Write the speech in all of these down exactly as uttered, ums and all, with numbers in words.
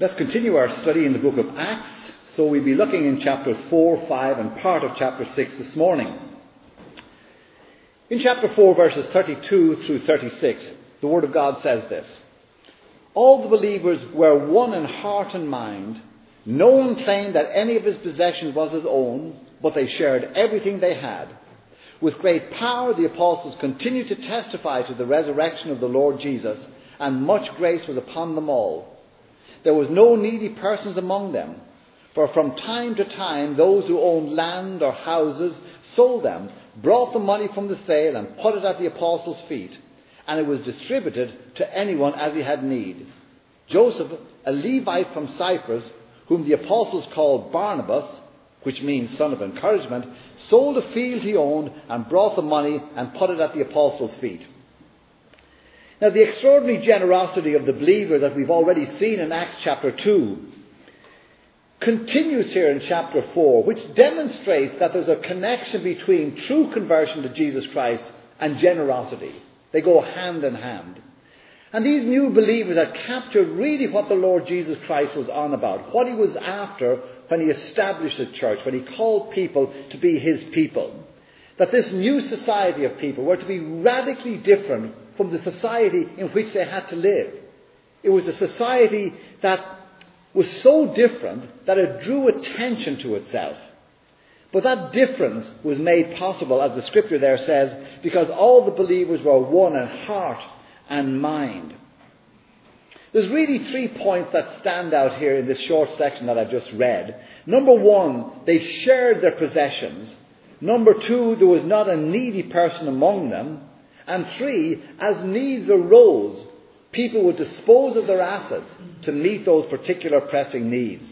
Let's continue our study in the book of Acts. So we'll be looking in chapter four, five and part of chapter six this morning. In chapter four, verses thirty-two through thirty-six, the Word of God says this: All the believers were one in heart and mind. No one claimed that any of his possessions was his own, but they shared everything they had. With great power the apostles continued to testify to the resurrection of the Lord Jesus, and much grace was upon them all. There was no needy persons among them, for from time to time those who owned land or houses sold them, brought the money from the sale and put it at the apostles' feet, and it was distributed to anyone as he had need. Joseph, a Levite from Cyprus, whom the apostles called Barnabas, which means son of encouragement, sold a field he owned and brought the money and put it at the apostles' feet. Now, the extraordinary generosity of the believers that we've already seen in Acts chapter two continues here in chapter four, which demonstrates that there's a connection between true conversion to Jesus Christ and generosity. They go hand in hand. And these new believers had captured really what the Lord Jesus Christ was on about, what he was after when he established the church, when he called people to be his people. That this new society of people were to be radically different from the society in which they had to live. It was a society that was so different that it drew attention to itself. But that difference was made possible, as the scripture there says, because all the believers were one in heart and mind. There's really three points that stand out here in this short section that I've just read. Number one, they shared their possessions. Number two, there was not a needy person among them. And three, as needs arose, people would dispose of their assets to meet those particular pressing needs.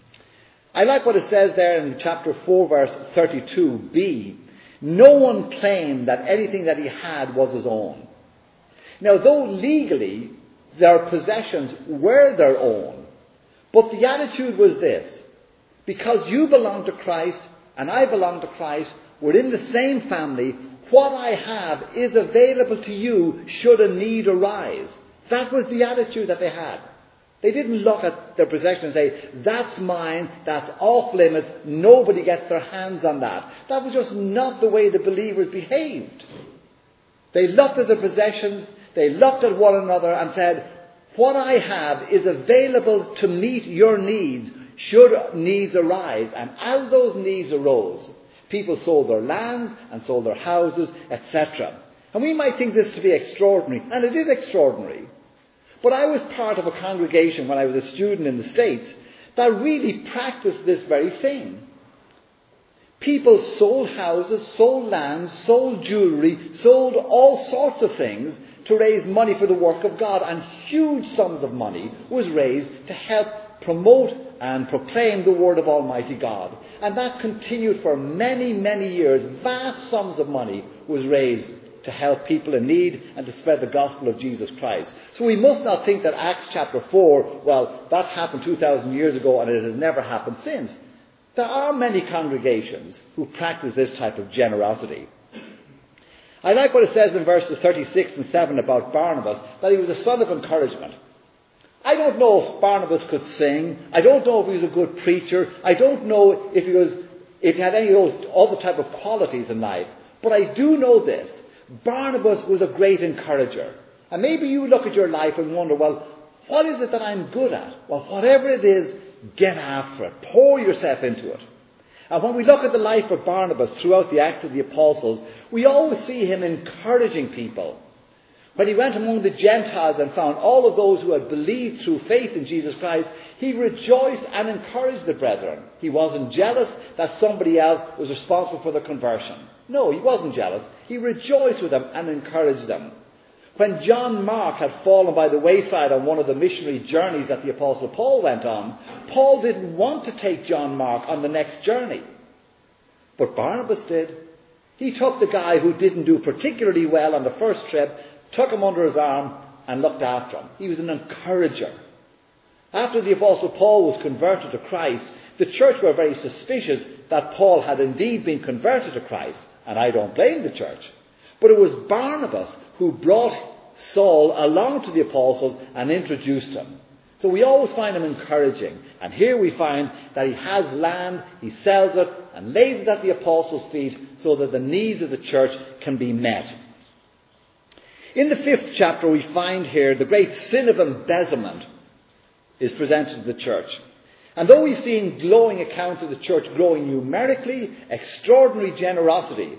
I like what it says there in chapter four, verse thirty-two b. No one claimed that anything that he had was his own. Now, though legally their possessions were their own, but the attitude was this: because you belong to Christ and I belong to Christ, we're in the same family, what I have is available to you should a need arise. That was the attitude that they had. They didn't look at their possession and say, that's mine, that's off limits, nobody gets their hands on that. That was just not the way the believers behaved. They looked at their possessions, they looked at one another and said, what I have is available to meet your needs should needs arise. And as those needs arose, people sold their lands and sold their houses, et cetera. And we might think this to be extraordinary, and it is extraordinary. But I was part of a congregation when I was a student in the States that really practiced this very thing. People sold houses, sold lands, sold jewellery, sold all sorts of things to raise money for the work of God. And huge sums of money was raised to help promote and proclaim the word of Almighty God. And that continued for many, many years. Vast sums of money was raised to help people in need and to spread the gospel of Jesus Christ. So we must not think that Acts chapter four, well, that happened two thousand years ago and it has never happened since. There are many congregations who practice this type of generosity. I like what it says in verses thirty-six and seven about Barnabas, that he was a son of encouragement. I don't know if Barnabas could sing. I don't know if he was a good preacher. I don't know if he was, if he had any of those other type of qualities in life. But I do know this: Barnabas was a great encourager. And maybe you look at your life and wonder, well, what is it that I'm good at? Well, whatever it is, get after it. Pour yourself into it. And when we look at the life of Barnabas throughout the Acts of the Apostles, we always see him encouraging people. When he went among the Gentiles and found all of those who had believed through faith in Jesus Christ, he rejoiced and encouraged the brethren. He wasn't jealous that somebody else was responsible for their conversion. No, he wasn't jealous. He rejoiced with them and encouraged them. When John Mark had fallen by the wayside on one of the missionary journeys that the Apostle Paul went on, Paul didn't want to take John Mark on the next journey. But Barnabas did. He took the guy who didn't do particularly well on the first trip, took him under his arm and looked after him. He was an encourager. After the Apostle Paul was converted to Christ, the church were very suspicious that Paul had indeed been converted to Christ. And I don't blame the church. But it was Barnabas who brought Saul along to the apostles and introduced him. So we always find him encouraging. And here we find that he has land, he sells it, and lays it at the apostles' feet so that the needs of the church can be met. In the fifth chapter we find here the great sin of embezzlement is presented to the church. And though we've seen glowing accounts of the church growing numerically, extraordinary generosity,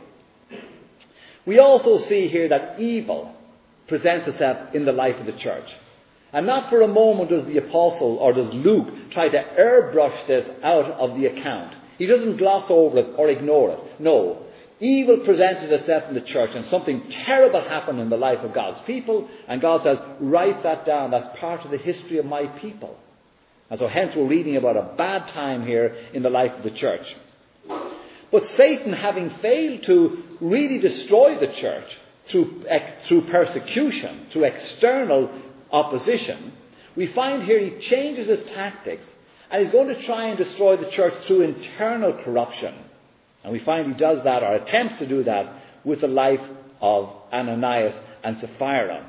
we also see here that evil presents itself in the life of the church. And not for a moment does the apostle or does Luke try to airbrush this out of the account. He doesn't gloss over it or ignore it. No. Evil presented itself in the church and something terrible happened in the life of God's people. And God says, write that down. That's part of the history of my people. And so hence we're reading about a bad time here in the life of the church. But Satan, having failed to really destroy the church through, through persecution, through external opposition, we find here he changes his tactics and he's going to try and destroy the church through internal corruption. And we find he does that, or attempts to do that, with the life of Ananias and Sapphira.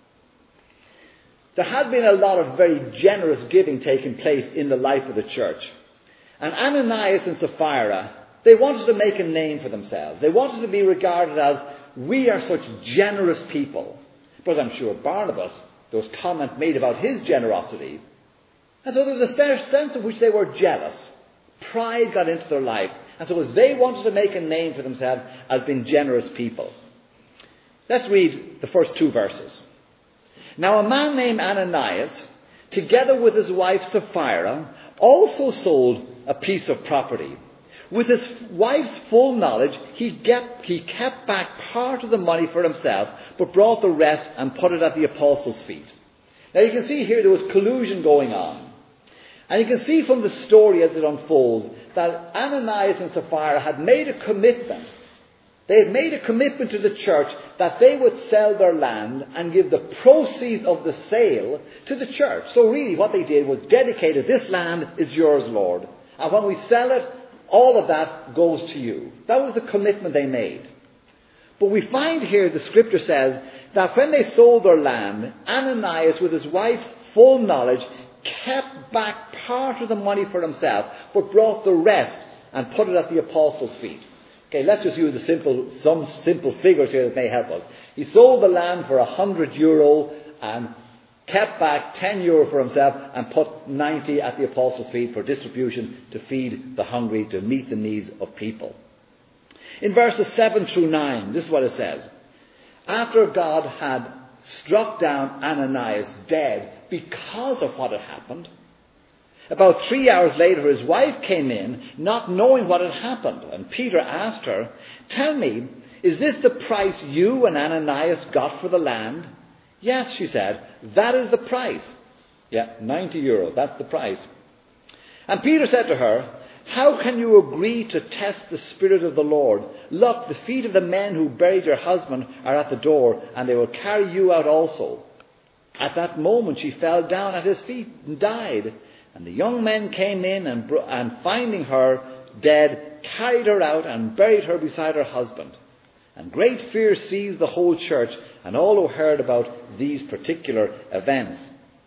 There had been a lot of very generous giving taking place in the life of the church. And Ananias and Sapphira, they wanted to make a name for themselves. They wanted to be regarded as, we are such generous people. But I'm sure Barnabas, there was comment made about his generosity. And so there was a sense in which they were jealous. Pride got into their life. And so as they wanted to make a name for themselves as being generous people. Let's read the first two verses. Now a man named Ananias, together with his wife Sapphira, also sold a piece of property. With his wife's full knowledge, he kept, he kept back part of the money for himself, but brought the rest and put it at the apostles' feet. Now you can see here there was collusion going on. And you can see from the story as it unfolds that Ananias and Sapphira had made a commitment. They had made a commitment to the church that they would sell their land and give the proceeds of the sale to the church. So really what they did was dedicated, this land is yours, Lord. And when we sell it, all of that goes to you. That was the commitment they made. But we find here the scripture says that when they sold their land, Ananias, with his wife's full knowledge, kept back part of the money for himself, but brought the rest and put it at the apostles' feet. Okay, let's just use a simple, some simple figures here that may help us. He sold the land for a hundred euro and kept back ten euro for himself and put ninety at the apostles' feet for distribution to feed the hungry, to meet the needs of people. In verses seven through nine, this is what it says. After God had struck down Ananias dead because of what had happened, about three hours later his wife came in, not knowing what had happened. And Peter asked her, tell me, is this the price you and Ananias got for the land? Yes, she said, that is the price. Yeah, ninety euro, that's the price. And Peter said to her, how can you agree to test the Spirit of the Lord? Look, the feet of the men who buried your husband are at the door, and they will carry you out also. At that moment she fell down at his feet and died. And the young men came in and, bro- and finding her dead, carried her out and buried her beside her husband. And great fear seized the whole church and all who heard about these particular events.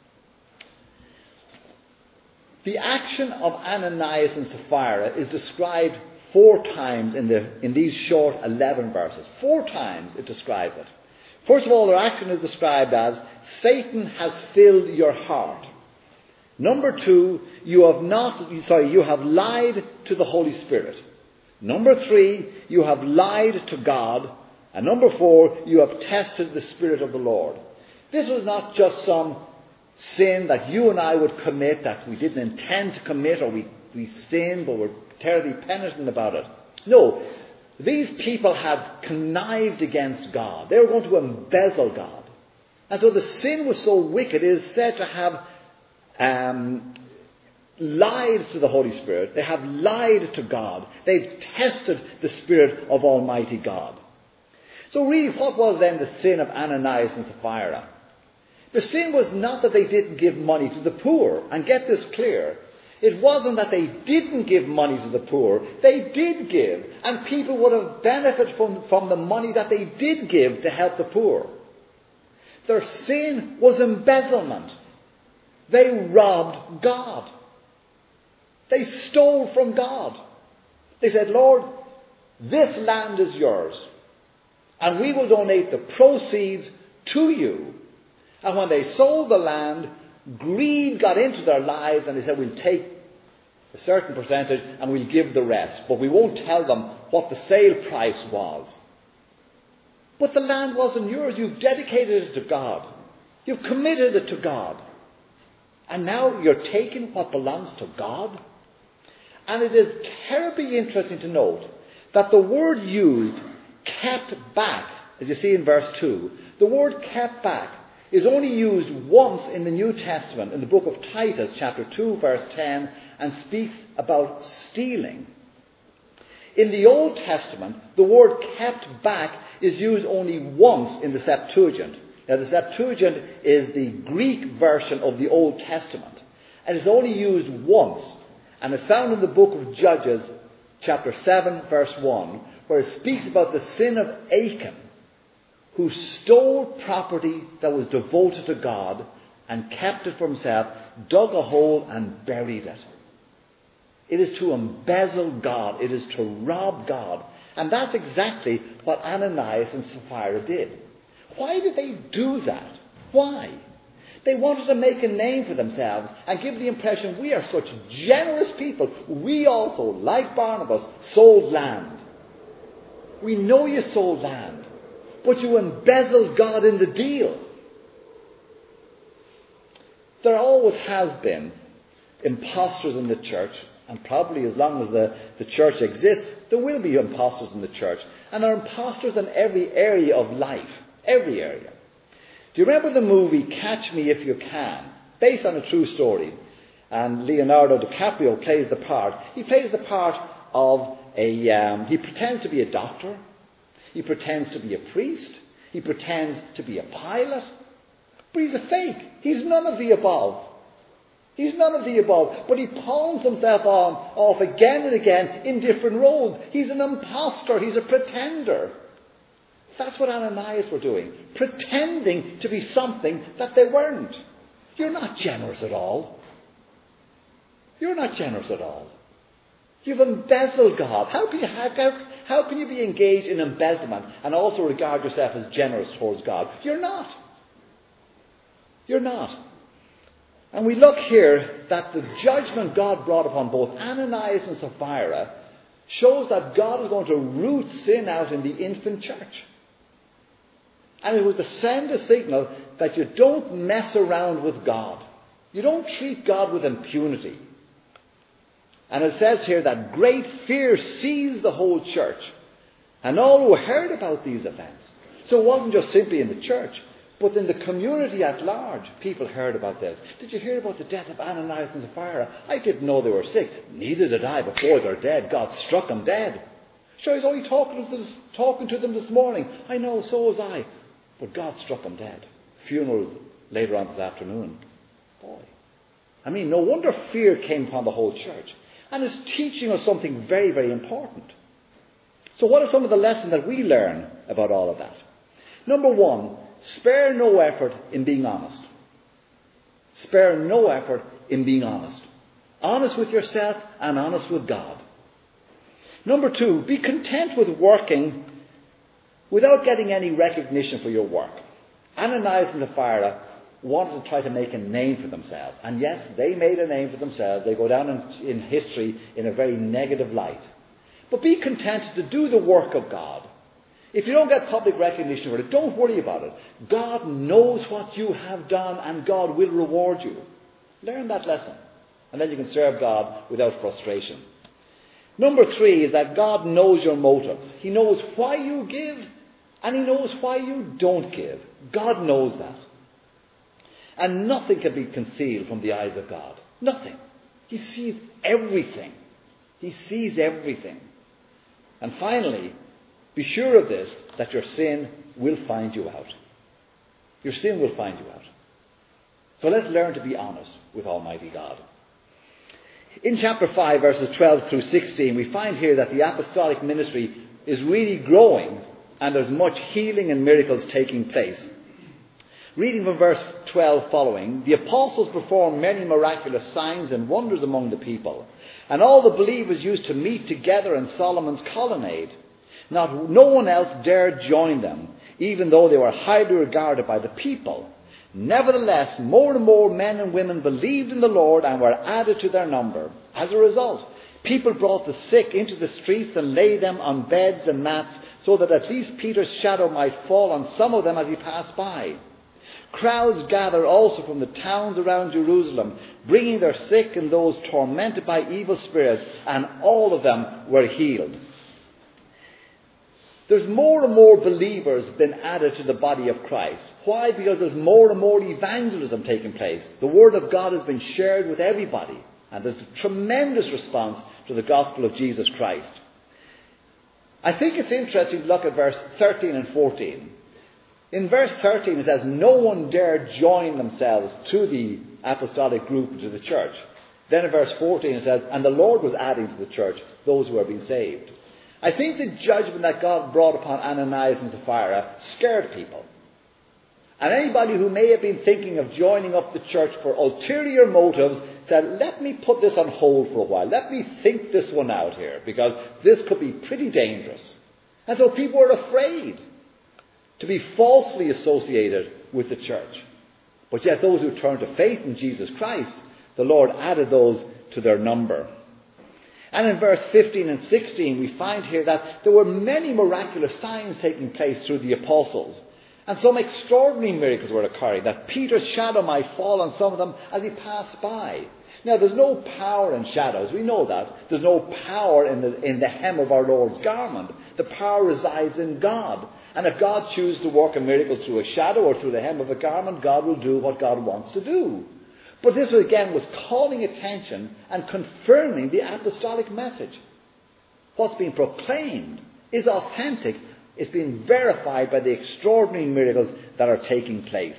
The action of Ananias and Sapphira is described four times in, the, in these short eleven verses. Four times it describes it. First of all, their action is described as, Satan has filled your heart. Number two, you have not, sorry, you have lied to the Holy Spirit. Number three, you have lied to God. And number four, you have tested the Spirit of the Lord. This was not just some sin that you and I would commit that we didn't intend to commit, or we, we sinned but were terribly penitent about it. No, these people had connived against God. They were going to embezzle God. And so the sin was so wicked, it is said to have um, lied to the Holy Spirit. They have lied to God. They've tested the Spirit of Almighty God. So really, what was then the sin of Ananias and Sapphira? The sin was not that they didn't give money to the poor. And get this clear. It wasn't that they didn't give money to the poor. They did give. And people would have benefited from, from the money that they did give to help the poor. Their sin was embezzlement. They robbed God. They stole from God. They said, Lord, this land is yours, and we will donate the proceeds to you. And when they sold the land, greed got into their lives, and they said, we'll take a certain percentage and we'll give the rest, but we won't tell them what the sale price was. But the land wasn't yours. You've dedicated it to God. You've committed it to God. And now you're taking what belongs to God? And it is terribly interesting to note that the word used, kept back, as you see in verse two, the word kept back is only used once in the New Testament, in the book of Titus, chapter two, verse ten, and speaks about stealing. In the Old Testament, the word kept back is used only once in the Septuagint. Now, the Septuagint is the Greek version of the Old Testament, and it's only used once, and it's found in the book of Judges, chapter seven, verse one, where it speaks about the sin of Achan, who stole property that was devoted to God and kept it for himself, dug a hole and buried it. It is to embezzle God. It is to rob God. And that's exactly what Ananias and Sapphira did. Why did they do that? Why? They wanted to make a name for themselves and give the impression we are such generous people. We also, like Barnabas, sold land. We know you sold land, but you embezzled God in the deal. There always has been impostors in the church, and probably as long as the, the church exists, there will be impostors in the church. And there are impostors in every area of life, every area. Do you remember the movie Catch Me If You Can, based on a true story? And Leonardo DiCaprio plays the part. He plays the part of a, um, he pretends to be a doctor. He pretends to be a priest. He pretends to be a pilot. But he's a fake. He's none of the above. He's none of the above. But he pawns himself on, off again and again in different roles. He's an imposter. He's a pretender. That's what Ananias were doing. Pretending to be something that they weren't. You're not generous at all. You're not generous at all. You've embezzled God. How can you, how, how can you be engaged in embezzlement and also regard yourself as generous towards God? You're not. You're not. And we look here that the judgment God brought upon both Ananias and Sapphira shows that God is going to root sin out in the infant church. And it was to send a signal that you don't mess around with God. You don't treat God with impunity. And it says here that great fear seized the whole church and all who heard about these events. So it wasn't just simply in the church, but in the community at large, people heard about this. Did you hear about the death of Ananias and Sapphira? I didn't know they were sick. Neither did I. Before they're dead, God struck them dead. Sure, I was only talking to, this, talking to them this morning. I know, so was I. But God struck them dead. Funerals later on this afternoon. Boy. I mean, no wonder fear came upon the whole church. And it's teaching us something very, very important. So what are some of the lessons that we learn about all of that? Number one, spare no effort in being honest. Spare no effort in being honest. Honest with yourself and honest with God. Number two, be content with working without getting any recognition for your work. Ananias and Sapphira wanted to try to make a name for themselves. And yes, they made a name for themselves. They go down in, in history in a very negative light. But be content to do the work of God. If you don't get public recognition for it, don't worry about it. God knows what you have done and God will reward you. Learn that lesson. And then you can serve God without frustration. Number three is that God knows your motives. He knows why you give and He knows why you don't give. God knows that. And nothing can be concealed from the eyes of God. Nothing. He sees everything. He sees everything. And finally, be sure of this, that your sin will find you out. Your sin will find you out. So let's learn to be honest with Almighty God. In chapter five, verses twelve through sixteen, we find here that the apostolic ministry is really growing and there's much healing and miracles taking place. Reading from verse twelve following, the apostles performed many miraculous signs and wonders among the people, and all the believers used to meet together in Solomon's colonnade. Not, no one else dared join them, even though they were highly regarded by the people. Nevertheless, more and more men and women believed in the Lord and were added to their number. As a result, people brought the sick into the streets and laid them on beds and mats, so that at least Peter's shadow might fall on some of them as he passed by. Crowds gathered also from the towns around Jerusalem, bringing their sick and those tormented by evil spirits, and all of them were healed. There's more and more believers being added to the body of Christ. Why? Because there's more and more evangelism taking place. The Word of God has been shared with everybody, and there's a tremendous response to the gospel of Jesus Christ. I think it's interesting to look at verse thirteen and fourteen. In verse thirteen it says, no one dared join themselves to the apostolic group, to the church. Then in verse fourteen it says, and the Lord was adding to the church those who are being saved. I think the judgment that God brought upon Ananias and Sapphira scared people. And anybody who may have been thinking of joining up the church for ulterior motives said, let me put this on hold for a while. Let me think this one out here, because this could be pretty dangerous. And so people were afraid to be falsely associated with the church. But yet those who turned to faith in Jesus Christ, the Lord added those to their number. And in verse fifteen and sixteen we find here that there were many miraculous signs taking place through the apostles. And some extraordinary miracles were occurring, that Peter's shadow might fall on some of them as he passed by. Now, there's no power in shadows. We know that. There's no power in the, in the hem of our Lord's garment. The power resides in God. And if God chooses to work a miracle through a shadow or through the hem of a garment, God will do what God wants to do. But this, again, was calling attention and confirming the apostolic message. What's being proclaimed is authentic. It's being verified by the extraordinary miracles that are taking place.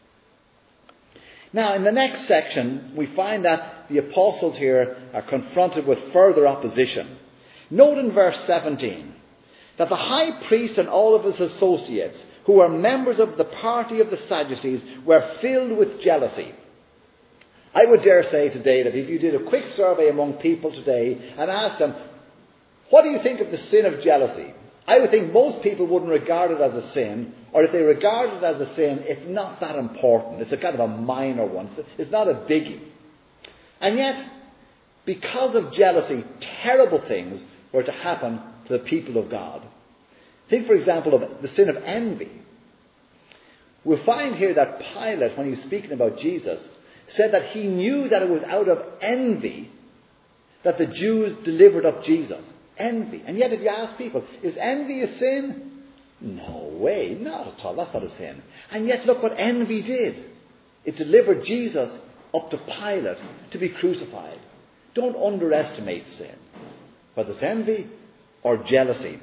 Now, in the next section, we find that the apostles here are confronted with further opposition. Note in verse seventeen that the high priest and all of his associates, who were members of the party of the Sadducees, were filled with jealousy. I would dare say today that if you did a quick survey among people today and asked them, what do you think of the sin of jealousy? I would think most people wouldn't regard it as a sin, or if they regard it as a sin, it's not that important. It's a kind of a minor one. It's not a biggie. And yet, because of jealousy, terrible things were to happen to the people of God. Think, for example, of the sin of envy. We'll find here that Pilate, when he was speaking about Jesus, said that he knew that it was out of envy that the Jews delivered up Jesus. Envy. And yet if you ask people, is envy a sin? No way, not at all. That's not a sin. And yet look what envy did. It delivered Jesus up to Pilate to be crucified. Don't underestimate sin, whether it's envy or jealousy.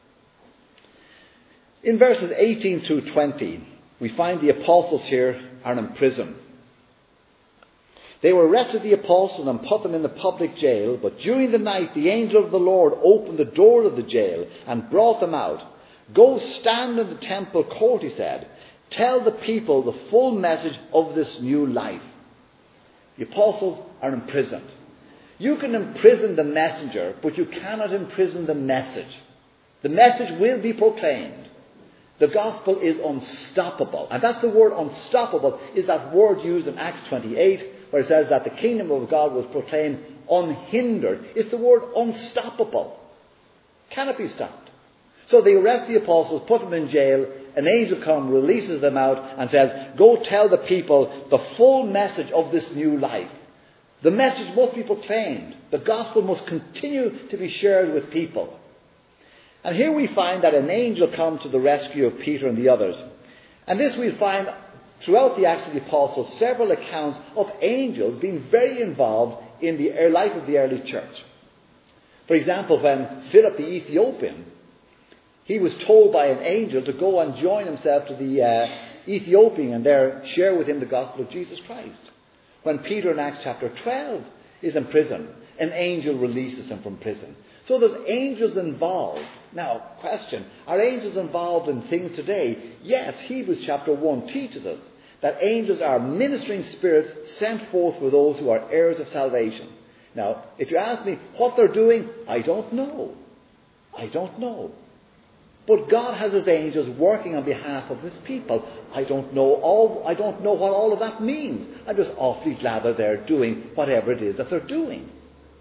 In verses eighteen through twenty, we find the apostles here are in prison. They were arrested, the apostles, and put them in the public jail. But during the night, the angel of the Lord opened the door of the jail and brought them out. Go stand in the temple court, he said. Tell the people the full message of this new life. The apostles are imprisoned. You can imprison the messenger, but you cannot imprison the message. The message will be proclaimed. The gospel is unstoppable. And that's the word unstoppable, is that word used in Acts twenty-eight, where it says that the kingdom of God was proclaimed unhindered. It's the word unstoppable. Cannot be stopped. So they arrest the apostles, put them in jail. An angel comes, releases them out, and says, go tell the people the full message of this new life. The message must be proclaimed. The gospel must continue to be shared with people. And here we find that an angel comes to the rescue of Peter and the others. And this we find throughout the Acts of the Apostles, several accounts of angels being very involved in the life of the early church. For example, when Philip the Ethiopian, he was told by an angel to go and join himself to the uh, Ethiopian and there share with him the gospel of Jesus Christ. When Peter in Acts chapter twelve is in prison, an angel releases him from prison. So there's angels involved. Now, question, are angels involved in things today? Yes, Hebrews chapter one teaches us that angels are ministering spirits sent forth for those who are heirs of salvation. Now, if you ask me what they're doing, I don't know. I don't know. But God has his angels working on behalf of his people. I don't know all, I don't know what all of that means. I'm just awfully glad that they're doing whatever it is that they're doing.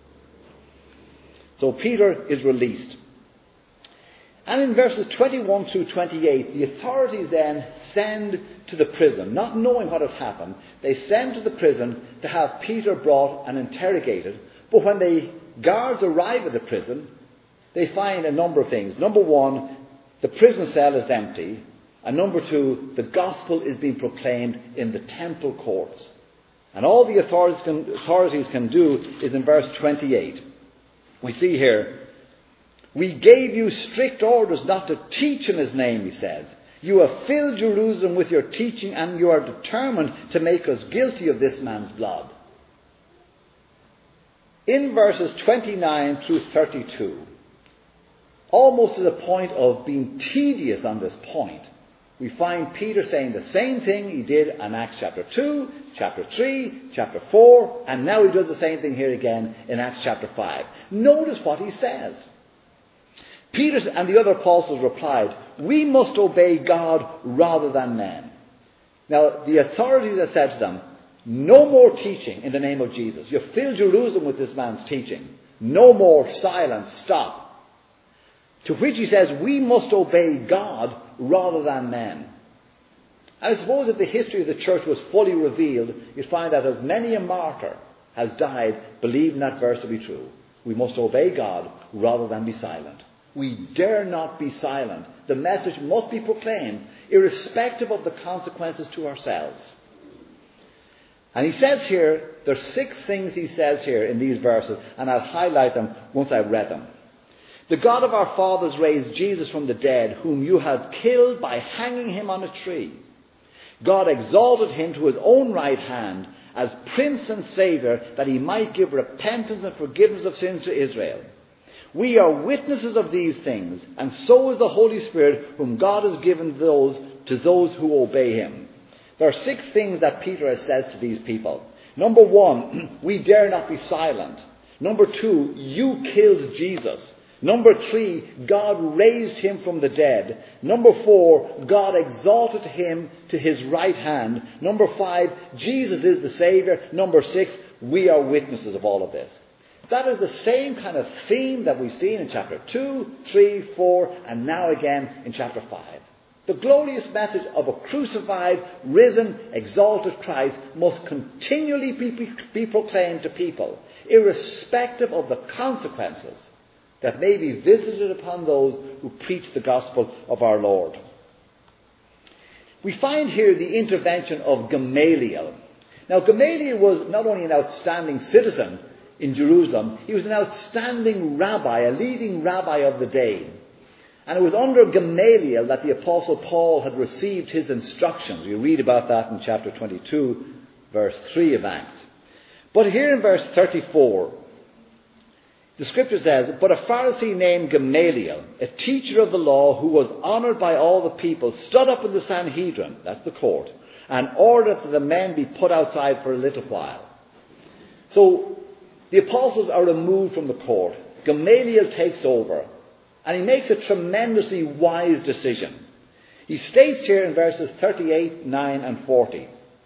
So Peter is released. And in verses twenty-one through twenty-eight, the authorities then send to the prison, not knowing what has happened. They send to the prison to have Peter brought and interrogated. But when the guards arrive at the prison, they find a number of things. Number one, the prison cell is empty. And number two, the gospel is being proclaimed in the temple courts. And all the authorities can, authorities can do is in verse twenty-eight. We see here, we gave you strict orders not to teach in his name, he says. You have filled Jerusalem with your teaching, and you are determined to make us guilty of this man's blood. In verses twenty-nine through thirty-two, almost to the point of being tedious on this point, we find Peter saying the same thing he did in Acts chapter two, chapter three, chapter four, and now he does the same thing here again in Acts chapter five. Notice what he says. Peter and the other apostles replied, we must obey God rather than men. Now, the authorities had said to them, no more teaching in the name of Jesus. You've filled Jerusalem with this man's teaching. No more, silence, stop. To which he says, we must obey God rather than men. And I suppose if the history of the church was fully revealed, you'd find that as many a martyr has died believing that verse to be true. We must obey God rather than be silent. We dare not be silent. The message must be proclaimed, irrespective of the consequences to ourselves. And he says here, there's six things he says here in these verses, and I'll highlight them once I've read them. The God of our fathers raised Jesus from the dead, whom you had killed by hanging him on a tree. God exalted him to his own right hand as Prince and Saviour, that he might give repentance and forgiveness of sins to Israel. We are witnesses of these things, and so is the Holy Spirit, whom God has given those to those who obey him. There are six things that Peter has said to these people. Number one, we dare not be silent. Number two, you killed Jesus. Number three, God raised him from the dead. Number four, God exalted him to his right hand. Number five, Jesus is the Saviour. Number six, we are witnesses of all of this. That is the same kind of theme that we've seen in chapter two, three, four, and now again in chapter five. The glorious message of a crucified, risen, exalted Christ must continually be, be proclaimed to people, irrespective of the consequences that may be visited upon those who preach the gospel of our Lord. We find here the intervention of Gamaliel. Now, Gamaliel was not only an outstanding citizen in Jerusalem, he was an outstanding rabbi, a leading rabbi of the day. And it was under Gamaliel that the Apostle Paul had received his instructions. We read about that in chapter twenty-two, verse three of Acts. But here in verse thirty-four, the scripture says, but a Pharisee named Gamaliel, a teacher of the law who was honoured by all the people, stood up in the Sanhedrin, that's the court, and ordered that the men be put outside for a little while. So the apostles are removed from the court. Gamaliel takes over, and he makes a tremendously wise decision. He states here in verses thirty-eight, nine and forty.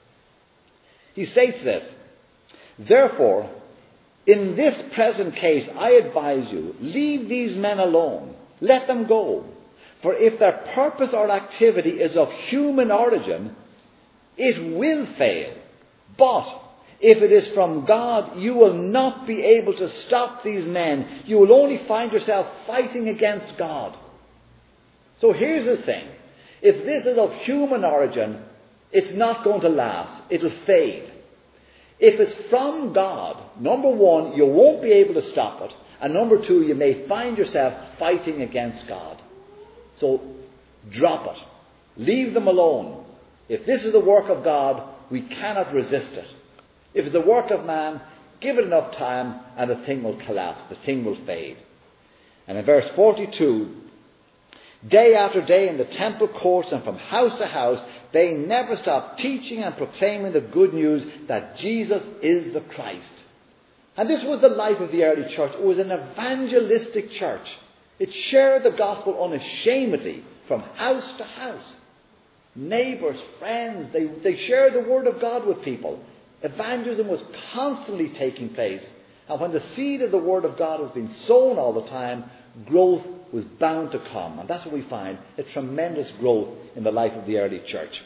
He states this, therefore, in this present case, I advise you, leave these men alone. Let them go. For if their purpose or activity is of human origin, it will fail. But if it is from God, you will not be able to stop these men. You will only find yourself fighting against God. So here's the thing. If this is of human origin, it's not going to last. It'll fade. If it's from God, number one, you won't be able to stop it. And number two, you may find yourself fighting against God. So drop it. Leave them alone. If this is the work of God, we cannot resist it. If it's the work of man, give it enough time and the thing will collapse. The thing will fade. And in verse forty-two, day after day in the temple courts and from house to house, They never stopped teaching and proclaiming the good news that Jesus is the Christ. And this was the life of the early church. It was an evangelistic church. It shared the gospel unashamedly from house to house. Neighbours, friends, they, they shared the word of God with people. Evangelism was constantly taking place. And when the seed of the word of God has been sown all the time, growth was bound to come. And that's what we find, a tremendous growth in the life of the early church.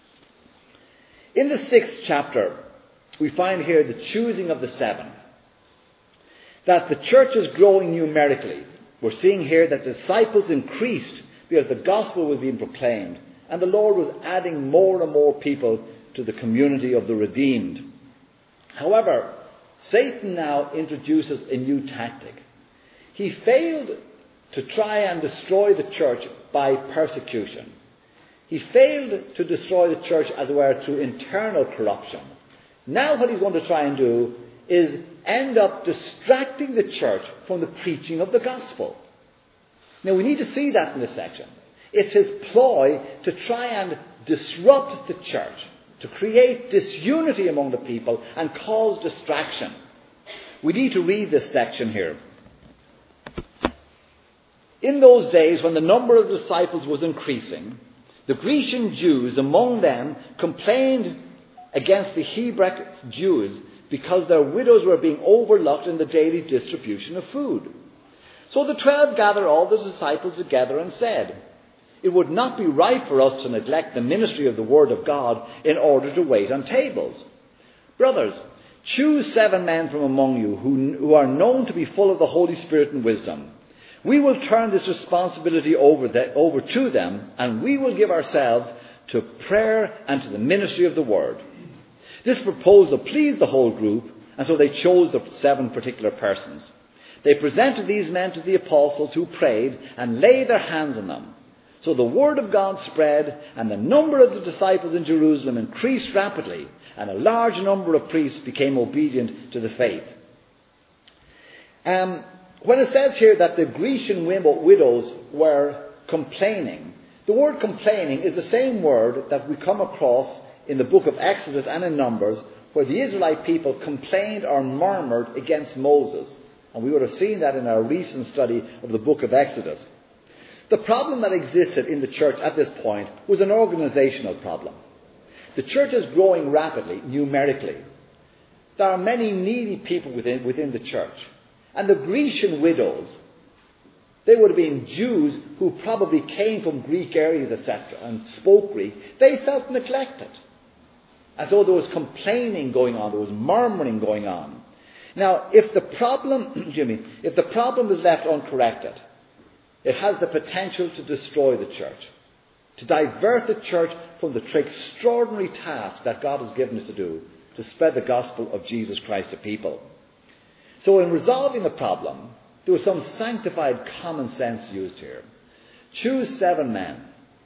In the sixth chapter, we find here the choosing of the seven. That the church is growing numerically. We're seeing here that the disciples increased because the gospel was being proclaimed. And the Lord was adding more and more people to the community of the redeemed. However, Satan now introduces a new tactic. He failed to try and destroy the church by persecution. He failed to destroy the church, as it were, through internal corruption. Now what he's going to try and do is end up distracting the church from the preaching of the gospel. Now we need to see that in this section. It's his ploy to try and disrupt the church, to create disunity among the people and cause distraction. We need to read this section here. In those days, when the number of disciples was increasing, the Grecian Jews among them complained against the Hebrew Jews because their widows were being overlooked in the daily distribution of food. So the twelve gathered all the disciples together and said, "It would not be right for us to neglect the ministry of the word of God in order to wait on tables. Brothers, choose seven men from among you who, who are known to be full of the Holy Spirit and wisdom. We will turn this responsibility over, the, over to them, and we will give ourselves to prayer and to the ministry of the word." This proposal pleased the whole group, and so they chose the seven particular persons. They presented these men to the apostles, who prayed and laid their hands on them. So the word of God spread, and the number of the disciples in Jerusalem increased rapidly, and a large number of priests became obedient to the faith. Um, when it says here that the Grecian widows were complaining, the word complaining is the same word that we come across in the book of Exodus and in Numbers, where the Israelite people complained or murmured against Moses. And we would have seen that in our recent study of the book of Exodus. The problem that existed in the church at this point was an organizational problem. The church is growing rapidly, numerically. There are many needy people within, within the church. And the Grecian widows, they would have been Jews who probably came from Greek areas, et cetera, and spoke Greek. They felt neglected. As though there was complaining going on, there was murmuring going on. Now, if the problem, Jimmy, if the problem is left uncorrected, it has the potential to destroy the church, to divert the church from the extraordinary task that God has given it to do, to spread the gospel of Jesus Christ to people. So in resolving the problem, there was some sanctified common sense used here. Choose seven men,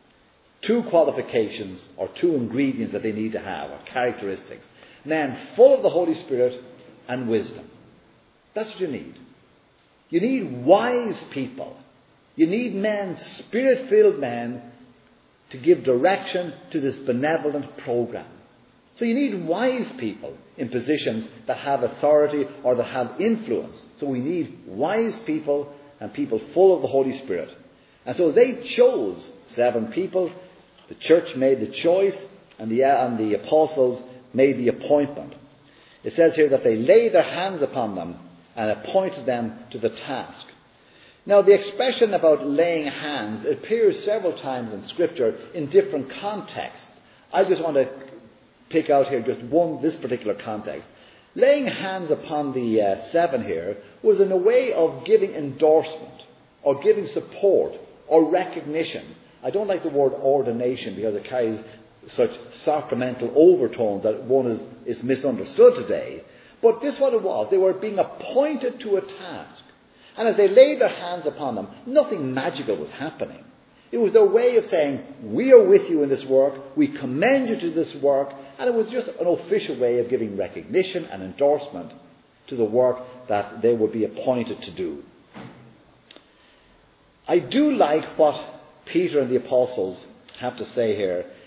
two qualifications or two ingredients that they need to have, or characteristics. Men full of the Holy Spirit and wisdom. That's what you need. You need wise people. You need men, spirit-filled men, to give direction to this benevolent program. So you need wise people in positions that have authority or that have influence. So we need wise people and people full of the Holy Spirit. And so they chose seven people. The church made the choice, and the, and the apostles made the appointment. It says here that they laid their hands upon them and appointed them to the task. Now, the expression about laying hands appears several times in Scripture in different contexts. I just want to pick out here just one, this particular context. Laying hands upon the uh, seven here was in a way of giving endorsement or giving support or recognition. I don't like the word ordination because it carries such sacramental overtones that one is, is misunderstood today. But this is what it was. They were being appointed to a task. And as they laid their hands upon them, nothing magical was happening. It was their way of saying, we are with you in this work, we commend you to this work, and it was just an official way of giving recognition and endorsement to the work that they would be appointed to do. I do like what Peter and the apostles have to say here,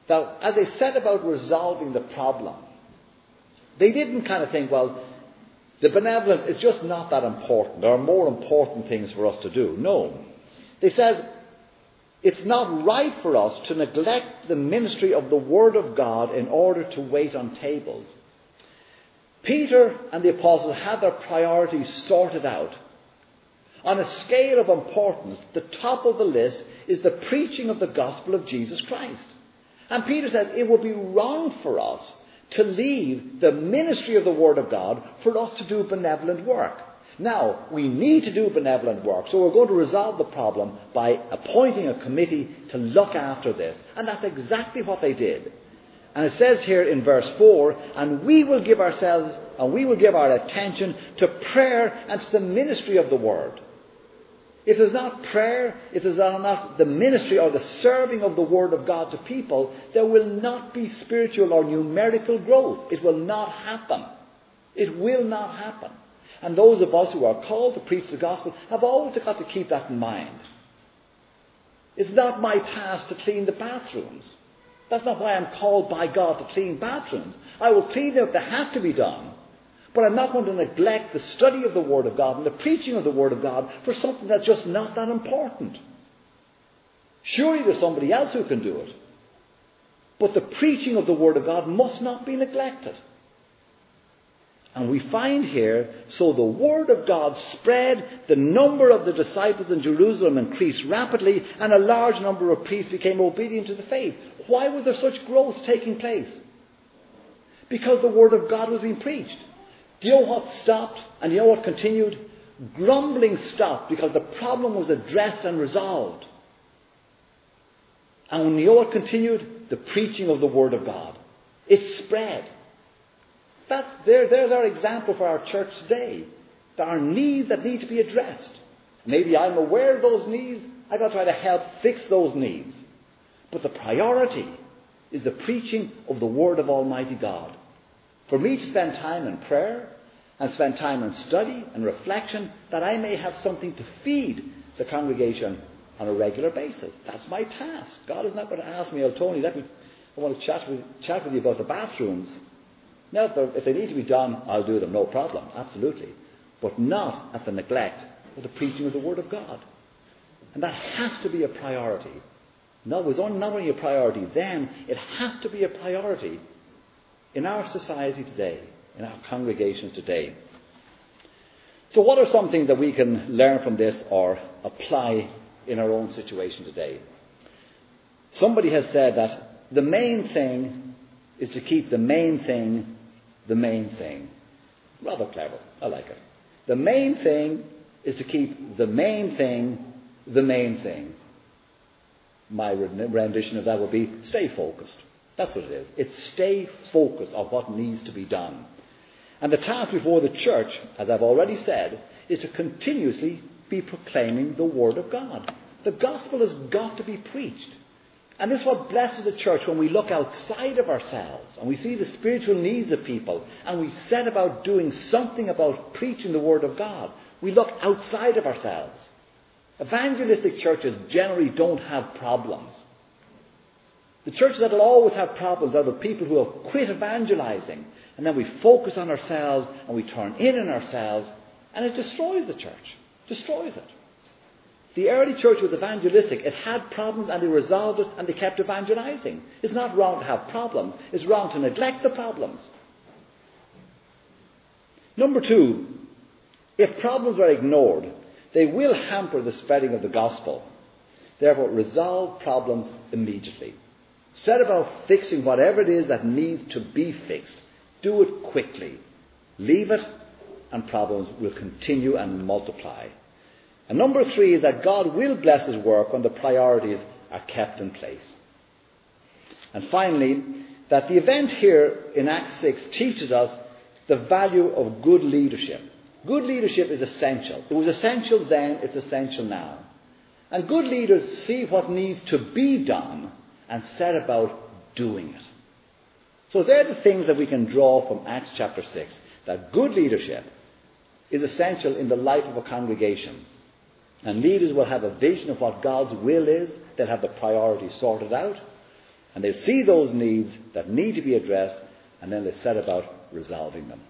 that as they set about resolving the problem, they didn't kind of think, well, the benevolence is just not that important. There are more important things for us to do. No. They said, it's not right for us to neglect the ministry of the Word of God in order to wait on tables. Peter and the apostles had their priorities sorted out. On a scale of importance, the top of the list is the preaching of the gospel of Jesus Christ. And Peter said it would be wrong for us to leave the ministry of the Word of God for us to do benevolent work. Now, we need to do benevolent work, so we're going to resolve the problem by appointing a committee to look after this. And that's exactly what they did. And it says here in verse four, and we will give ourselves, and we will give our attention to prayer and to the ministry of the Word. If there's not prayer, if there's not the ministry or the serving of the Word of God to people, there will not be spiritual or numerical growth. It will not happen. It will not happen. And those of us who are called to preach the gospel have always got to keep that in mind. It's not my task to clean the bathrooms. That's not why I'm called by God to clean bathrooms. I will clean them if they have to be done. But I'm not going to neglect the study of the Word of God and the preaching of the Word of God for something that's just not that important. Surely there's somebody else who can do it. But the preaching of the Word of God must not be neglected. And we find here, so the Word of God spread, the number of the disciples in Jerusalem increased rapidly, and a large number of priests became obedient to the faith. Why was there such growth taking place? Because the Word of God was being preached. Do you know what stopped and you know what continued? Grumbling stopped because the problem was addressed and resolved. And you know what continued? The preaching of the Word of God. It spread. That's, there, there's our example for our church today. There are needs that need to be addressed. Maybe I'm aware of those needs. I've got to try to help fix those needs. But the priority is the preaching of the Word of Almighty God. For me to spend time in prayer and spend time in study and reflection, that I may have something to feed the congregation on a regular basis. That's my task. God is not going to ask me, oh, Tony, let me, I want to chat with, chat with you about the bathrooms. Now, if, if they need to be done, I'll do them, no problem, absolutely. But not at the neglect of the preaching of the Word of God. And that has to be a priority. No, it was not only a priority then, it has to be a priority in our society today, in our congregations today. So what are some things that we can learn from this or apply in our own situation today? Somebody has said that the main thing is to keep the main thing the main thing. Rather clever. I like it. The main thing is to keep the main thing the main thing. My rendition of that would be stay focused. That's what it is. It's stay focused on what needs to be done. And the task before the church, as I've already said, is to continuously be proclaiming the Word of God. The gospel has got to be preached. And this is what blesses the church when we look outside of ourselves and we see the spiritual needs of people and we set about doing something about preaching the Word of God. We look outside of ourselves. Evangelistic churches generally don't have problems. The churches that will always have problems are the people who have quit evangelizing, and then we focus on ourselves and we turn in on ourselves, and it destroys the church. Destroys it. The early church was evangelistic. It had problems and they resolved it and they kept evangelizing. It's not wrong to have problems. It's wrong to neglect the problems. Number two, if problems are ignored, they will hamper the spreading of the gospel. Therefore, resolve problems immediately. Set about fixing whatever it is that needs to be fixed. Do it quickly. Leave it and problems will continue and multiply. And number three is that God will bless His work when the priorities are kept in place. And finally, that the event here in Acts six teaches us the value of good leadership. Good leadership is essential. It was essential then, it's essential now. And good leaders see what needs to be done and set about doing it. So they're the things that we can draw from Acts chapter six. That good leadership is essential in the life of a congregation. And leaders will have a vision of what God's will is. They'll have the priorities sorted out. And they see those needs that need to be addressed, and then they set about resolving them.